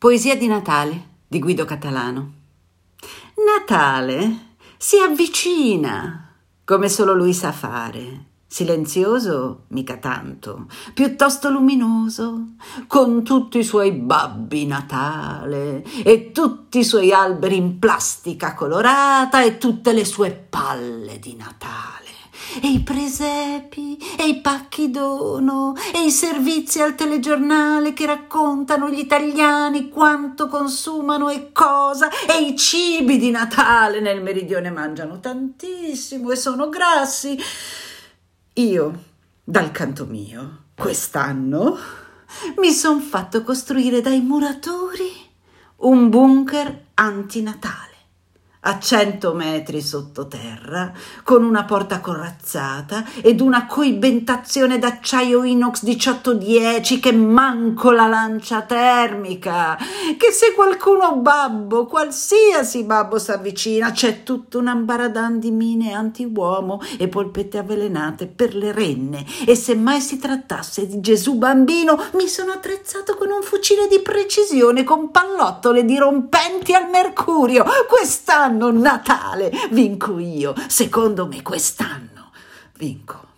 Poesia di Natale di Guido Catalano. Natale si avvicina, come solo lui sa fare. Silenzioso, mica tanto, piuttosto luminoso, con tutti i suoi babbi Natale e tutti i suoi alberi in plastica colorata e tutte le sue palle di Natale. E i presepi, e i pacchi dono, e i servizi al telegiornale che raccontano gli italiani quanto consumano e cosa, e i cibi di Natale nel meridione mangiano tantissimo e sono grassi. Io, dal canto mio, quest'anno mi son fatto costruire dai muratori un bunker antinatale. A 100 metri sottoterra, con una porta corazzata ed una coibentazione d'acciaio inox 1810 che manco la lancia termica, che se qualcuno babbo, qualsiasi babbo s'avvicina, c'è tutta un'ambaradan di mine anti-uomo e polpette avvelenate per le renne, e se mai si trattasse di Gesù bambino mi sono attrezzato con un fucile di precisione con pallottole dirompenti al mercurio. Quest'anno Natale vinco io, secondo me quest'anno vinco.